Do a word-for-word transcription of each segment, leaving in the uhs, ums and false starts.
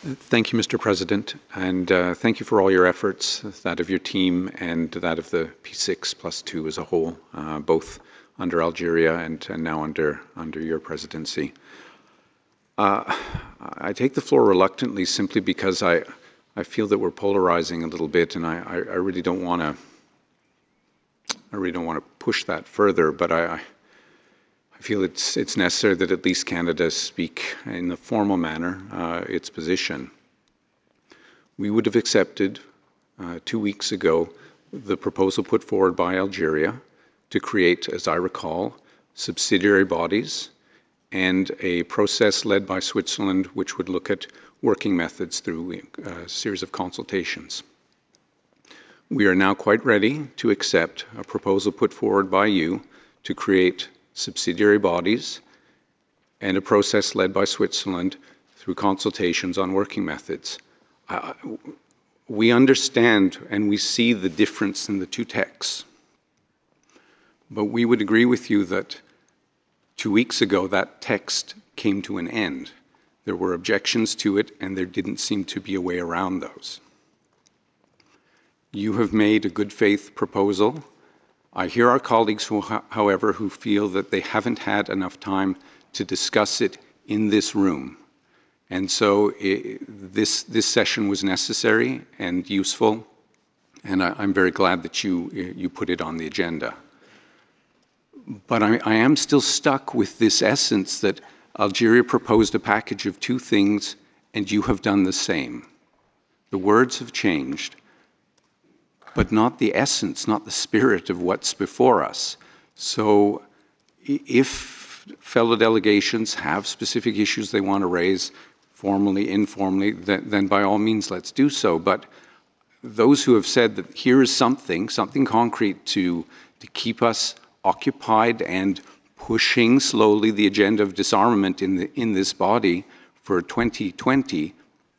Thank you, Mister President, and uh, thank you for all your efforts, that of your team and that of the P six plus two as a whole, uh, both under Algeria and, and now under, under your presidency. Uh, I take the floor reluctantly simply because I, I feel that we're polarizing a little bit, and I, I, I really don't want to I really don't want to push that further, but I, I feel it's, it's necessary that at least Canada speak in a formal manner uh, its position. We would have accepted uh, two weeks ago the proposal put forward by Algeria to create, as I recall, subsidiary bodies and a process led by Switzerland which would look at working methods through a series of consultations. We are now quite ready to accept a proposal put forward by you to create subsidiary bodies and a process led by Switzerland through consultations on working methods. Uh, we understand and we see the difference in the two texts, but we would agree with you that two weeks ago that text came to an end. There were objections to it and there didn't seem to be a way around those. You have made a good faith proposal. I hear our colleagues, who, however, who feel that they haven't had enough time to discuss it in this room. And so it, this, this session was necessary and useful, and I, I'm very glad that you, you put it on the agenda. But I, I am still stuck with this essence that Algeria proposed a package of two things and you have done the same. The words have changed, but not the essence, not the spirit of what's before us. So if fellow delegations have specific issues they want to raise, formally, informally, then, then by all means let's do so. But those who have said that here is something, something concrete to, to keep us occupied and pushing slowly the agenda of disarmament in, the, in this body for twenty twenty,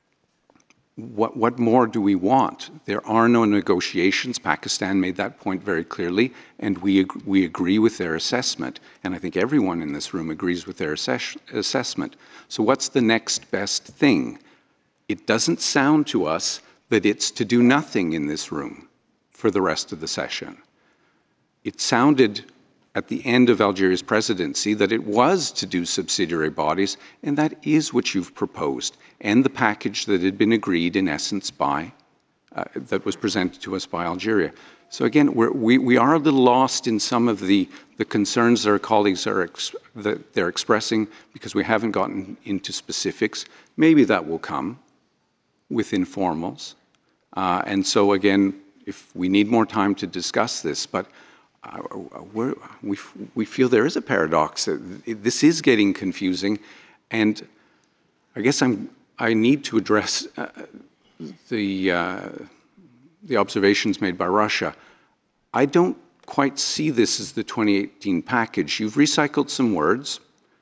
What, what more do we want? There are no negotiations. Pakistan made that point very clearly, and we, ag we agree with their assessment. And I think everyone in this room agrees with their assess assessment. So what's the next best thing? It doesn't sound to us that it's to do nothing in this room for the rest of the session. It sounded at the end of Algeria's presidency that it was to do subsidiary bodies, and that is what you've proposed, and the package that had been agreed in essence by, uh, that was presented to us by Algeria. So again, we're, we, we are a little lost in some of the, the concerns that our colleagues are ex that they're expressing because we haven't gotten into specifics. Maybe that will come with informals. Uh, and so again, if we need more time to discuss this, but Uh, we're, we, we feel there is a paradox. This is getting confusing, and I guess I'm, I need to address uh, the, uh, the observations made by Russia. I don't quite see this as the twenty eighteen package. You've recycled some words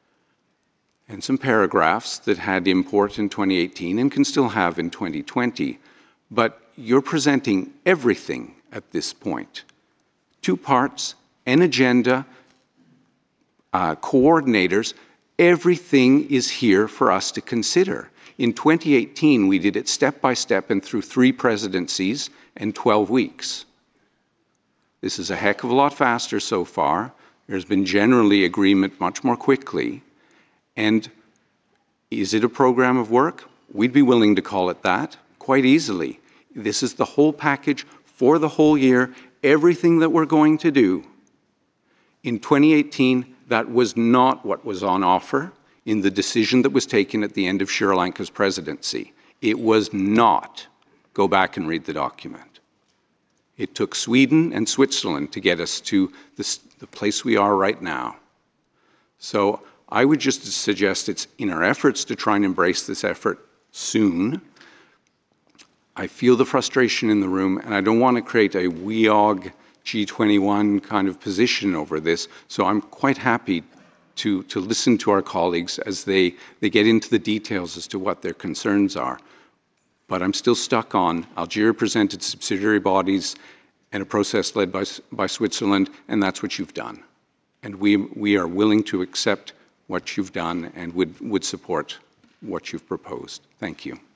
and some paragraphs that had import in twenty eighteen and can still have in twenty twenty, but you're presenting everything at this point. Two parts, an agenda, uh, coordinators, everything is here for us to consider. In twenty eighteen, we did it step by step and through three presidencies and twelve weeks. This is a heck of a lot faster so far. There's been generally agreement much more quickly. And is it a program of work? We'd be willing to call it that quite easily. This is the whole package for the whole year, everything that we're going to do. In twenty eighteen, that was not what was on offer in the decision that was taken at the end of Sri Lanka's presidency. It was not. Go back and read the document. It took Sweden and Switzerland to get us to this, the place we are right now. So I would just suggest it's in our efforts to try and embrace this effort soon. I feel the frustration in the room, and I don't want to create a W E O G G twenty-one kind of position over this, so I'm quite happy to, to listen to our colleagues as they, they get into the details as to what their concerns are. But I'm still stuck on Algeria presented subsidiary bodies and a process led by, by Switzerland, and that's what you've done. And we, we are willing to accept what you've done and would, would support what you've proposed. Thank you.